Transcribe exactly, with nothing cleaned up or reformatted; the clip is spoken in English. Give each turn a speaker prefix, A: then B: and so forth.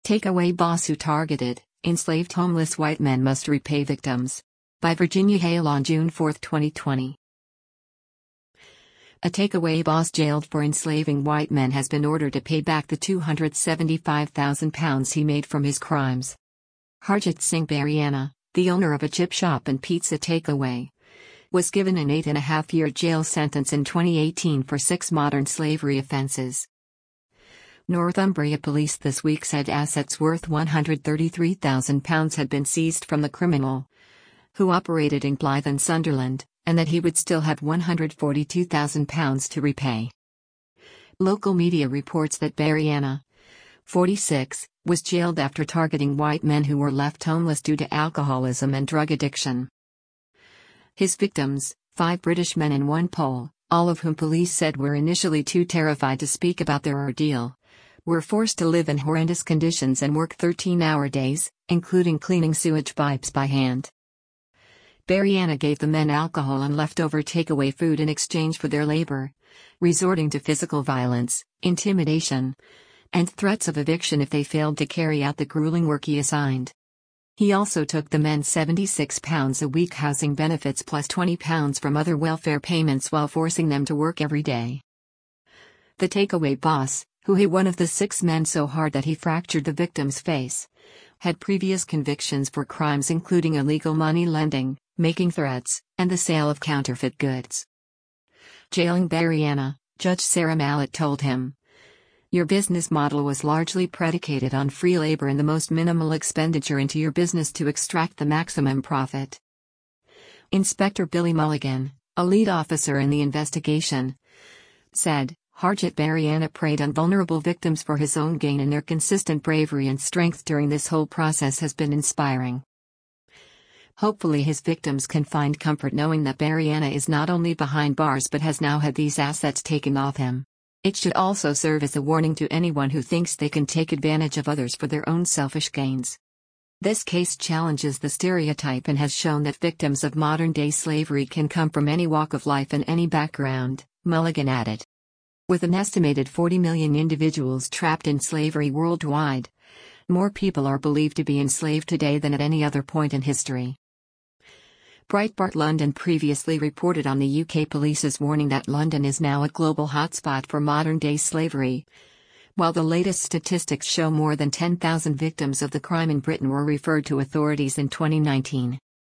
A: Takeaway boss who targeted, enslaved homeless white men must repay victims. By Virginia Hale on June fourth, twenty twenty. A takeaway boss jailed for enslaving white men has been ordered to pay back the two hundred seventy-five thousand pounds he made from his crimes. Harjit Singh Bariana, the owner of a chip shop and pizza takeaway, was given an eight and a half year jail sentence in twenty eighteen for six modern slavery offenses. Northumbria police this week said assets worth one hundred thirty-three thousand pounds had been seized from the criminal, who operated in Blyth and Sunderland, and that he would still have one hundred forty-two thousand pounds to repay. Local media reports that Bariana, forty-six, was jailed after targeting white men who were left homeless due to alcoholism and drug addiction. His victims, five British men and one Pole, all of whom police said were initially too terrified to speak about their ordeal, were forced to live in horrendous conditions and work thirteen-hour days, including cleaning sewage pipes by hand. Bariana gave the men alcohol and leftover takeaway food in exchange for their labor, resorting to physical violence, intimidation, and threats of eviction if they failed to carry out the grueling work he assigned. He also took the men seventy-six pounds a week housing benefits plus twenty pounds from other welfare payments while forcing them to work every day. The takeaway boss, who hit one of the six men so hard that he fractured the victim's face, had previous convictions for crimes including illegal money lending, making threats, and the sale of counterfeit goods. Jailing Bariana, Judge Sarah Mallett told him, "Your business model was largely predicated on free labor and the most minimal expenditure into your business to extract the maximum profit." Inspector Billy Mulligan, a lead officer in the investigation, said, Harjit Bariana preyed on vulnerable victims for his own gain, and their consistent bravery and strength during this whole process has been inspiring. Hopefully his victims can find comfort knowing that Bariana is not only behind bars but has now had these assets taken off him. It should also serve as a warning to anyone who thinks they can take advantage of others for their own selfish gains. This case challenges the stereotype and has shown that victims of modern-day slavery can come from any walk of life and any background, Mulligan added. With an estimated forty million individuals trapped in slavery worldwide, more people are believed to be enslaved today than at any other point in history. Breitbart London previously reported on the U K police's warning that London is now a global hotspot for modern-day slavery, while the latest statistics show more than ten thousand victims of the crime in Britain were referred to authorities in twenty nineteen.